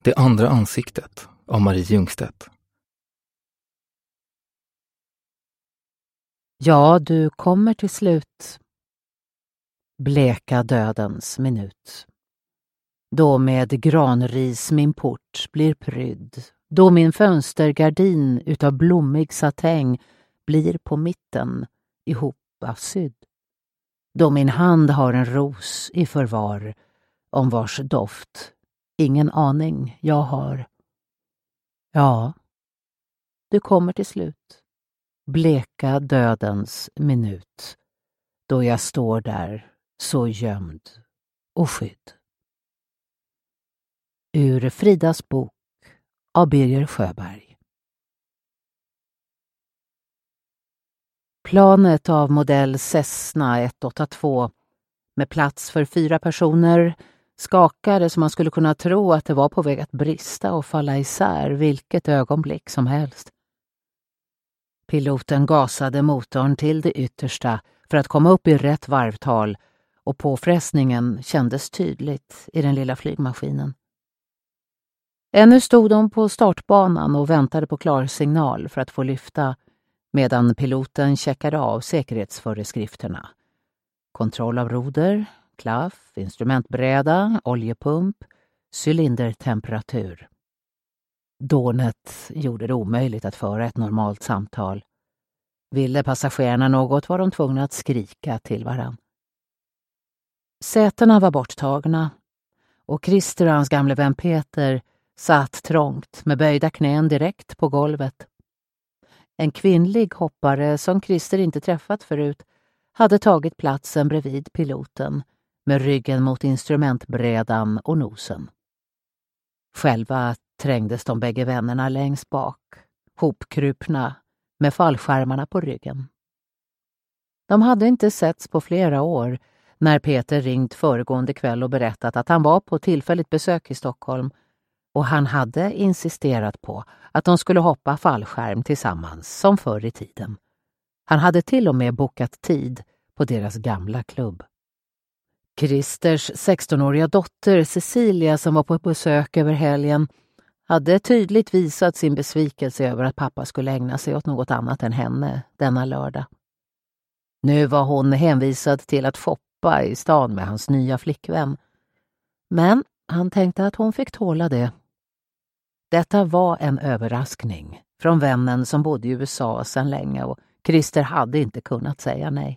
Det andra ansiktet av Marie Ljungstedt. Ja, du kommer till slut. Bleka dödens minut. Då med granris min port blir prydd. Då min fönstergardin utav blommig satäng blir på mitten ihopsydd. Då min hand har en ros i förvar, om vars doft ingen aning jag har. Ja, du kommer till slut. Bleka dödens minut, då jag står där så gömd och skydd. Ur Fridas bok av Birger Sjöberg. Planet av modell Cessna 182 med plats för 4 personer skakade som man skulle kunna tro att det var på väg att brista och falla isär vilket ögonblick som helst. Piloten gasade motorn till det yttersta för att komma upp i rätt varvtal och påfrestningen kändes tydligt i den lilla flygmaskinen. Ännu stod de på startbanan och väntade på klarsignal för att få lyfta medan piloten checkade av säkerhetsföreskrifterna. Kontroll av roder, klaff, instrumentbräda, oljepump, cylindertemperatur. Dånet gjorde det omöjligt att föra ett normalt samtal. Ville passagerarna något var de tvungna att skrika till varann. Sätena var borttagna och Christer och hans gamle vän Peter satt trångt med böjda knän direkt på golvet. En kvinnlig hoppare som Christer inte träffat förut hade tagit platsen bredvid piloten med ryggen mot instrumentbrädan och nosen. Själva trängdes de bägge vännerna längst bak, hopkrupna med fallskärmarna på ryggen. De hade inte setts på flera år när Peter ringt föregående kväll och berättat att han var på tillfälligt besök i Stockholm och han hade insisterat på att de skulle hoppa fallskärm tillsammans som förr i tiden. Han hade till och med bokat tid på deras gamla klubb. Christers 16-åriga dotter Cecilia som var på besök över helgen hade tydligt visat sin besvikelse över att pappa skulle ägna sig åt något annat än henne denna lördag. Nu var hon hänvisad till att shoppa i stan med hans nya flickvän. Men han tänkte att hon fick tåla det. Detta var en överraskning från vännen som bodde i USA sedan länge och Christer hade inte kunnat säga nej.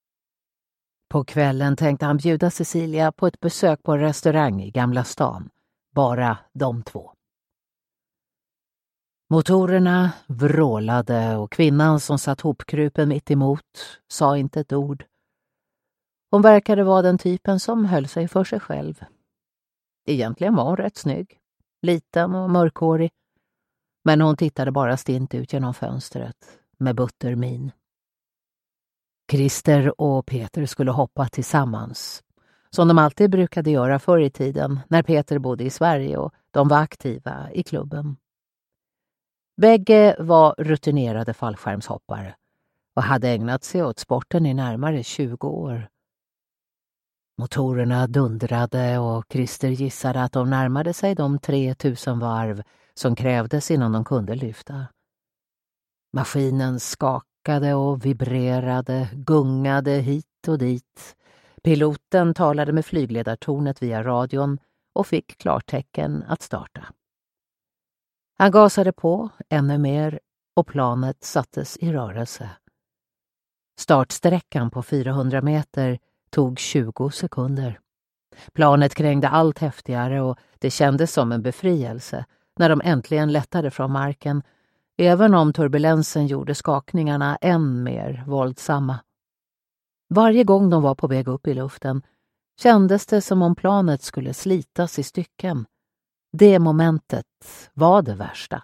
På kvällen tänkte han bjuda Cecilia på ett besök på en restaurang i Gamla stan. Bara de två. Motorerna vrålade och kvinnan som satt hopkrupen mitt emot sa inte ett ord. Hon verkade vara den typen som höll sig för sig själv. Egentligen var hon rätt snygg, liten och mörkhårig. Men hon tittade bara stint ut genom fönstret med buttermin. Christer och Peter skulle hoppa tillsammans, som de alltid brukade göra förr i tiden när Peter bodde i Sverige och de var aktiva i klubben. Bägge var rutinerade fallskärmshoppare och hade ägnat sig åt sporten i närmare 20 år. Motorerna dundrade och Christer gissade att de närmade sig de 3000 varv som krävdes innan de kunde lyfta. Maskinen skakade och vibrerade, gungade hit och dit. Piloten talade med flygledartornet via radion och fick klartecken att starta. Han gasade på ännu mer och planet sattes i rörelse. Startsträckan på 400 meter tog 20 sekunder. Planet krängde allt häftigare och det kändes som en befrielse när de äntligen lättade från marken, även om turbulensen gjorde skakningarna än mer våldsamma. Varje gång de var på väg upp i luften kändes det som om planet skulle slitas i stycken. Det momentet var det värsta.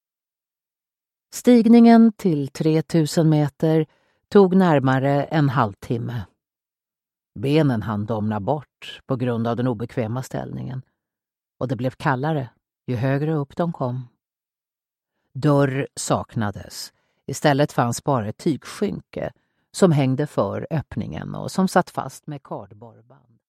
Stigningen till 3000 meter tog närmare en halvtimme. Benen hann domna bort på grund av den obekväma ställningen och det blev kallare ju högre upp de kom. Dörr saknades. Istället fanns bara ett tygskynke som hängde för öppningen och som satt fast med kardborreband.